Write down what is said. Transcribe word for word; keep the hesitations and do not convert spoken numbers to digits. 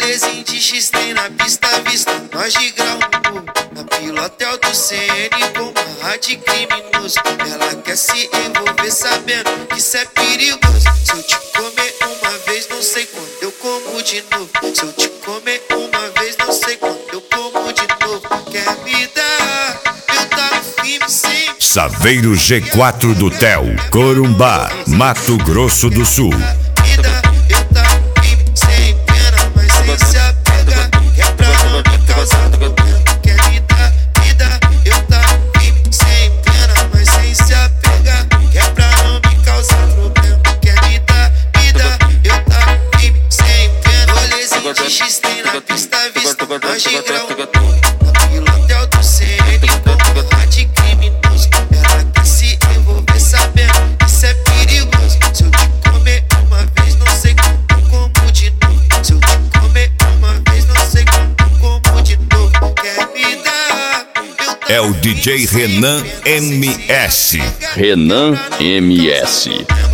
rolezinho de X tem na pista vista, nós de grau no morro, na pilotel do C N com uma rádio criminoso. Ela quer se envolver sabendo que isso é perigoso. Se eu te comer uma vez, não sei quando eu como de novo. Se eu te comer uma vez, não sei quando eu como de novo. Quer me dar, eu tava firme sem. Saveiro G quatro do Tel, Corumbá, Mato Grosso do Sul. X tem na pista vista, nós de grau no pilotel do C N com uma rádio criminoso. Ela quer se envolver sabendo que isso é perigoso. Se eu te comer uma vez, não sei como eu como de novo. Se eu te comer uma vez, não sei como eu como de novo. Quer me dar, eu É o D J Renan M S. Renan M S.